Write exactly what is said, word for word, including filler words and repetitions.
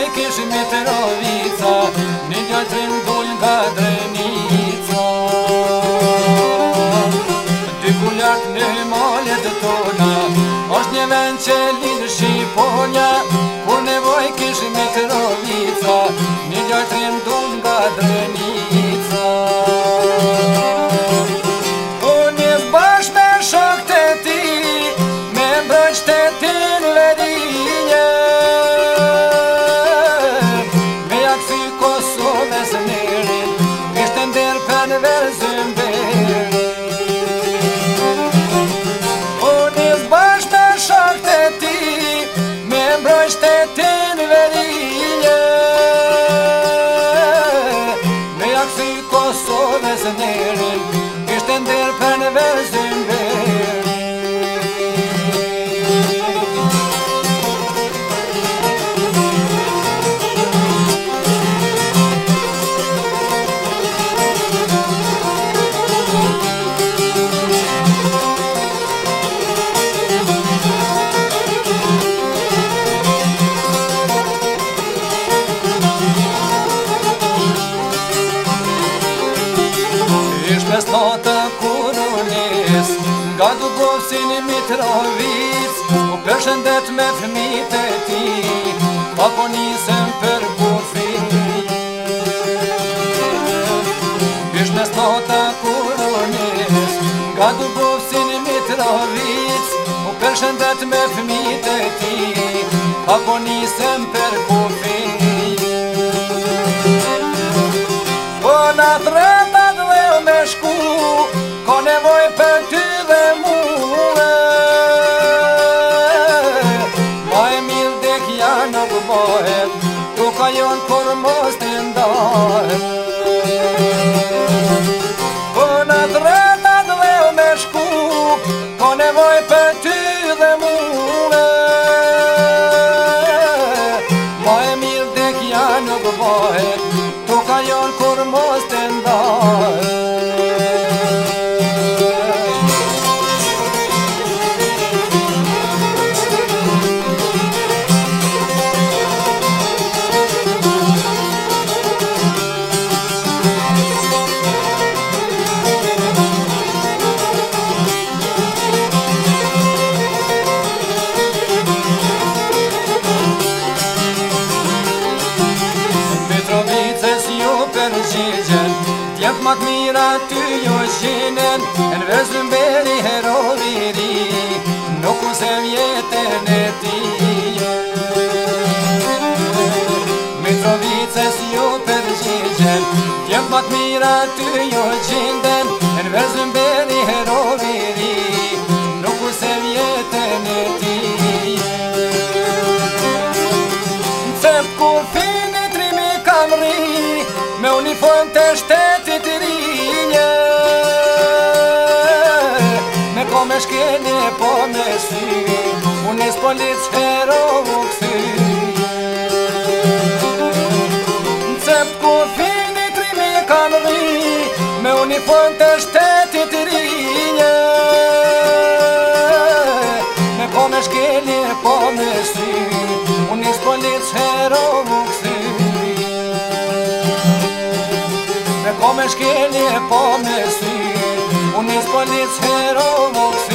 nevoj kish Mitrovica, një gjatrim dull nga Drenica. Dy kullak në malet tona, është një vend që lidh Shqiponja, kur nevoj kish Mitrovica, një gjatrim dull nga Drenica. Unis bashkë me shokët e ti, me mbrojt shtetin Verinje, me jaksi Kosovës nerin, ishte nder për verzim verin. Unis bashkë me shokët e ti, me mbrojt shtetin Verinje, me jaksi Kosovës nerin, ishte nder për verzim verin. Mesnata kur unis, nga Dubrovci në Mitrovic, u përshëndet me fëmijët e ti, apo nisem për kufi. Ish mesnata kur unis, nga Dubrovci në Mitrovic, u përshëndet me fëmijët e ti, apo nisem për kufi. Po na treta me shku, ka nevoj për ty dhe muë, ma e mirë dekja nuk bëhet, tu ka jonë kur mos të ndahet. Po në dreta dhe me shku, ka nevoj për ty dhe muë, ma e mirë dekja nuk bëhet, tu ka jonë kur mos të ndahet. Djetë mak mira ty jo shinen, në vëzën beri heroviri, nuk unë se vjetën e ti. Mitrovices jo përgjigjen, djetë mak mira ty jo shinen, në vëzën beri heroviri, nuk unë se vjetën e ti. Në cep kur fini trimi kam ri, me uniform të shtetit rinje, me ko me shkeni po me sy, unë is polic hero u këthy. Në cep kur fini trimi kam ri, me uniform të shtetit rinje, me ko me shkeni po me sy, unë is polic hero u këthy. Me ko me shkelje po me sy, unë is polic hero u këthy.